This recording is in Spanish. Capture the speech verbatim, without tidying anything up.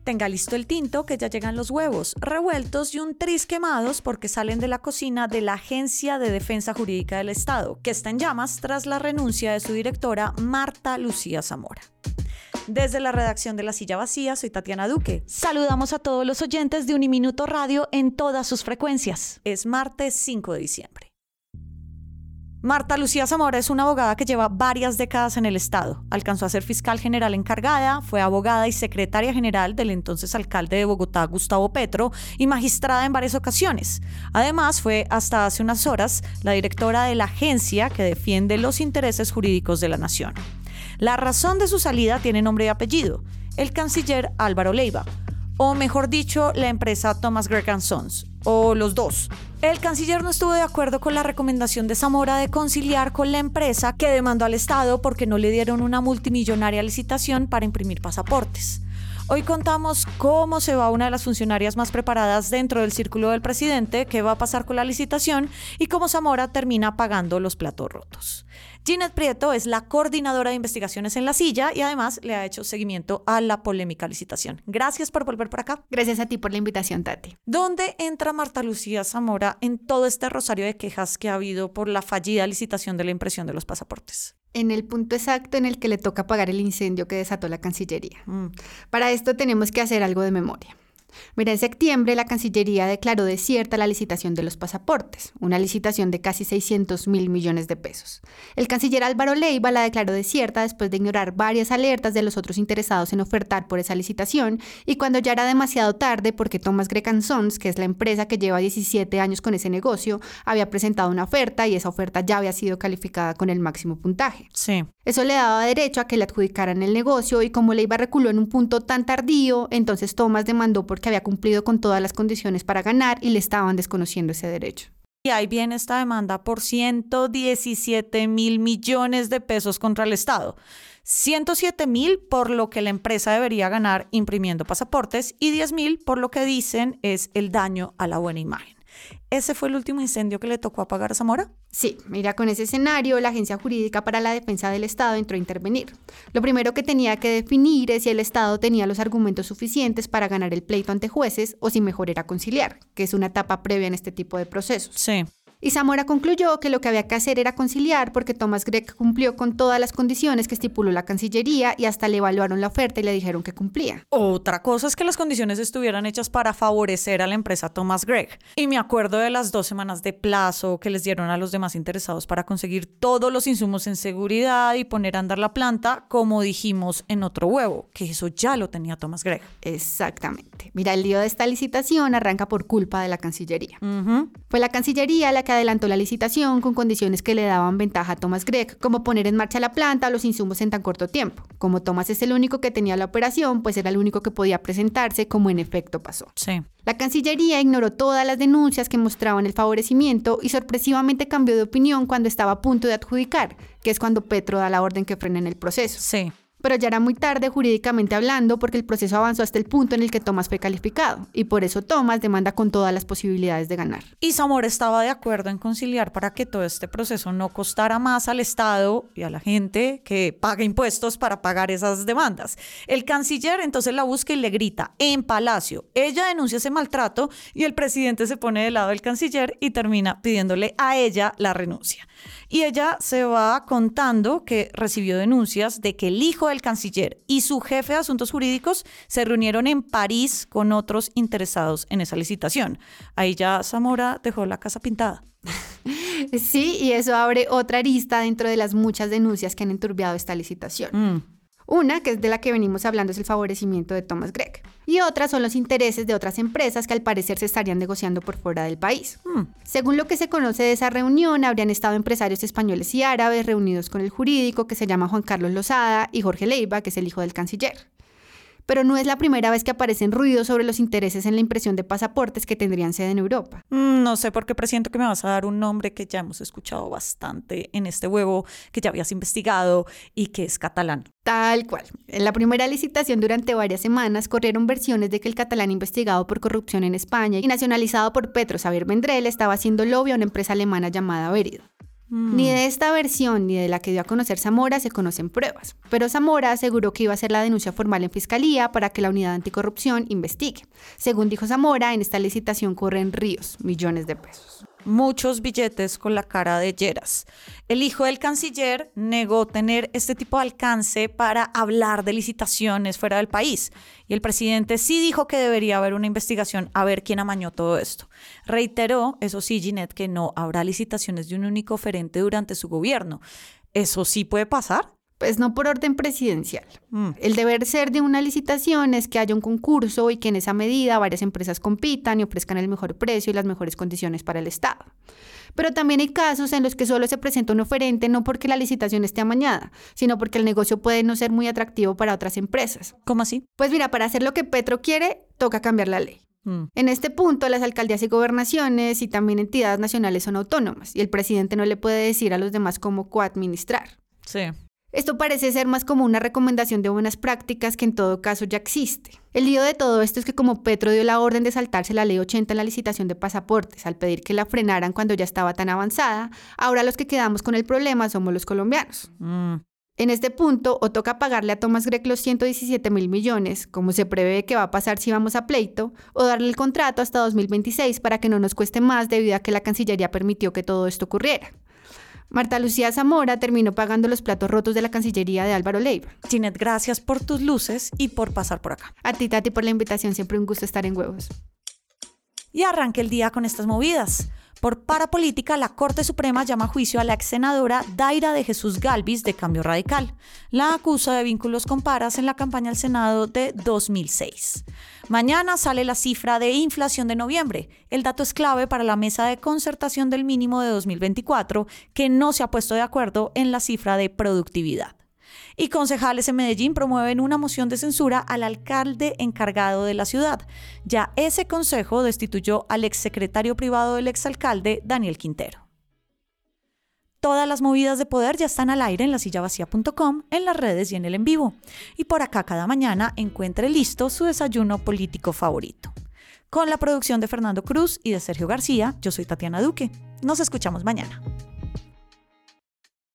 Tenga listo el tinto, que ya llegan los huevos revueltos y un tris quemados porque salen de la cocina de la Agencia de Defensa Jurídica del Estado, que está en llamas tras la renuncia de su directora Marta Lucía Zamora. Desde la redacción de La Silla Vacía, soy Tatiana Duque. Saludamos a todos los oyentes de Uniminuto Radio en todas sus frecuencias. Es martes cinco de diciembre. Marta Lucía Zamora es una abogada que lleva varias décadas en el Estado. Alcanzó a ser fiscal general encargada, fue abogada y secretaria general del entonces alcalde de Bogotá, Gustavo Petro, y magistrada en varias ocasiones. Además, fue hasta hace unas horas la directora de la agencia que defiende los intereses jurídicos de la nación. La razón de su salida tiene nombre y apellido: el canciller Álvaro Leiva, o mejor dicho, la empresa Thomas Gregg and Sons, o los dos. El canciller no estuvo de acuerdo con la recomendación de Zamora de conciliar con la empresa que demandó al Estado porque no le dieron una multimillonaria licitación para imprimir pasaportes. Hoy contamos cómo se va una de las funcionarias más preparadas dentro del círculo del presidente, qué va a pasar con la licitación y cómo Zamora termina pagando los platos rotos. Ginette Prieto es la coordinadora de investigaciones en La Silla y además le ha hecho seguimiento a la polémica licitación. Gracias por volver por acá. Gracias a ti por la invitación, Tati. ¿Dónde entra Marta Lucía Zamora en todo este rosario de quejas que ha habido por la fallida licitación de la impresión de los pasaportes? En el punto exacto en el que le toca apagar el incendio que desató la Cancillería. Mm. Para esto tenemos que hacer algo de memoria. Mira, en septiembre la Cancillería declaró desierta la licitación de los pasaportes, una licitación de casi seiscientos mil millones de pesos. El canciller Álvaro Leiva la declaró desierta después de ignorar varias alertas de los otros interesados en ofertar por esa licitación y cuando ya era demasiado tarde porque Thomas Gregg and Sons, que es la empresa que lleva diecisiete años con ese negocio, había presentado una oferta y esa oferta ya había sido calificada con el máximo puntaje. Sí. Eso le daba derecho a que le adjudicaran el negocio y como Leiva reculó en un punto tan tardío, entonces Thomas demandó por que había cumplido con todas las condiciones para ganar y le estaban desconociendo ese derecho. Y ahí viene esta demanda por ciento diecisiete mil millones de pesos contra el Estado. ciento siete mil por lo que la empresa debería ganar imprimiendo pasaportes y diez mil por lo que dicen es el daño a la buena imagen. ¿Ese fue el último incendio que le tocó apagar a Zamora? Sí, mira, con ese escenario, la Agencia Jurídica para la Defensa del Estado entró a intervenir. Lo primero que tenía que definir es si el Estado tenía los argumentos suficientes para ganar el pleito ante jueces o si mejor era conciliar, que es una etapa previa en este tipo de procesos. Sí. Y Zamora concluyó que lo que había que hacer era conciliar porque Thomas Gregg cumplió con todas las condiciones que estipuló la Cancillería y hasta le evaluaron la oferta y le dijeron que cumplía. Otra cosa es que las condiciones estuvieran hechas para favorecer a la empresa Thomas Gregg. Y me acuerdo de las dos semanas de plazo que les dieron a los demás interesados para conseguir todos los insumos en seguridad y poner a andar la planta, como dijimos en Otro Huevo, que eso ya lo tenía Thomas Gregg. Exactamente. Mira, el lío de esta licitación arranca por culpa de la Cancillería. Uh-huh. Fue la Cancillería la que adelantó la licitación con condiciones que le daban ventaja a Thomas Gregg, como poner en marcha la planta o los insumos en tan corto tiempo. Como Thomas es el único que tenía la operación, pues era el único que podía presentarse, como en efecto pasó. Sí. La Cancillería ignoró todas las denuncias que mostraban el favorecimiento y sorpresivamente cambió de opinión cuando estaba a punto de adjudicar, que es cuando Petro da la orden que frenen el proceso. Sí. Pero ya era muy tarde jurídicamente hablando porque el proceso avanzó hasta el punto en el que Thomas fue calificado y por eso Thomas demanda con todas las posibilidades de ganar. Y Zamora estaba de acuerdo en conciliar para que todo este proceso no costara más al Estado y a la gente que paga impuestos para pagar esas demandas. El canciller entonces la busca y le grita en Palacio. Ella denuncia ese maltrato y el presidente se pone del lado del canciller y termina pidiéndole a ella la renuncia. Y ella se va contando que recibió denuncias de que el hijo del canciller y su jefe de asuntos jurídicos se reunieron en París con otros interesados en esa licitación. Ahí ya Zamora dejó la casa pintada. Sí, y eso abre otra arista dentro de las muchas denuncias que han enturbiado esta licitación. Mm. Una, que es de la que venimos hablando, es el favorecimiento de Thomas Gregg. Y otra son los intereses de otras empresas que al parecer se estarían negociando por fuera del país. Hmm. Según lo que se conoce de esa reunión, habrían estado empresarios españoles y árabes reunidos con el jurídico que se llama Juan Carlos Lozada y Jorge Leiva, que es el hijo del canciller. Pero no es la primera vez que aparecen ruidos sobre los intereses en la impresión de pasaportes que tendrían sede en Europa. Mm, no sé por qué presiento que me vas a dar un nombre que ya hemos escuchado bastante en este huevo, que ya habías investigado y que es catalán. Tal cual. En la primera licitación durante varias semanas corrieron versiones de que el catalán investigado por corrupción en España y nacionalizado por Petro, Xavier Vendrell, estaba haciendo lobby a una empresa alemana llamada Verid. Mm. Ni de esta versión ni de la que dio a conocer Zamora se conocen pruebas, pero Zamora aseguró que iba a hacer la denuncia formal en Fiscalía para que la Unidad Anticorrupción investigue. Según dijo Zamora, en esta licitación corren ríos, millones de pesos. Muchos billetes con la cara de Lleras. El hijo del canciller negó tener este tipo de alcance para hablar de licitaciones fuera del país. Y el presidente sí dijo que debería haber una investigación a ver quién amañó todo esto. Reiteró, eso sí, Ginette, que no habrá licitaciones de un único oferente durante su gobierno. ¿Eso sí puede pasar? Pues no por orden presidencial. Mm. El deber ser de una licitación es que haya un concurso y que en esa medida varias empresas compitan y ofrezcan el mejor precio y las mejores condiciones para el Estado. Pero también hay casos en los que solo se presenta un oferente no porque la licitación esté amañada, sino porque el negocio puede no ser muy atractivo para otras empresas. ¿Cómo así? Pues mira, para hacer lo que Petro quiere, toca cambiar la ley. Mm. En este punto, las alcaldías y gobernaciones y también entidades nacionales son autónomas y el presidente no le puede decir a los demás cómo coadministrar. Sí. Esto parece ser más como una recomendación de buenas prácticas que en todo caso ya existe. El lío de todo esto es que como Petro dio la orden de saltarse la ley ochenta en la licitación de pasaportes al pedir que la frenaran cuando ya estaba tan avanzada, ahora los que quedamos con el problema somos los colombianos. Mm. En este punto, o toca pagarle a Thomas Grech los ciento diecisiete mil millones, como se prevé que va a pasar si vamos a pleito, o darle el contrato hasta dos mil veintiséis para que no nos cueste más debido a que la Cancillería permitió que todo esto ocurriera. Marta Lucía Zamora terminó pagando los platos rotos de la Cancillería de Álvaro Leiva. Ginette, gracias por tus luces y por pasar por acá. A ti, Tati, por la invitación. Siempre un gusto estar en Huevos. Y arranque el día con estas movidas. Por parapolítica, la Corte Suprema llama a juicio a la ex senadora Daira de Jesús Galvis de Cambio Radical. La acusa de vínculos con Paras en la campaña al Senado de dos mil seis. Mañana sale la cifra de inflación de noviembre. El dato es clave para la mesa de concertación del mínimo de dos mil veinticuatro, que no se ha puesto de acuerdo en la cifra de productividad. Y concejales en Medellín promueven una moción de censura al alcalde encargado de la ciudad. Ya ese consejo destituyó al exsecretario privado del exalcalde, Daniel Quintero. Todas las movidas de poder ya están al aire en la silla vacía punto com, en las redes y en el en vivo. Y por acá cada mañana encuentre listo su desayuno político favorito. Con la producción de Fernando Cruz y de Sergio García, yo soy Tatiana Duque. Nos escuchamos mañana.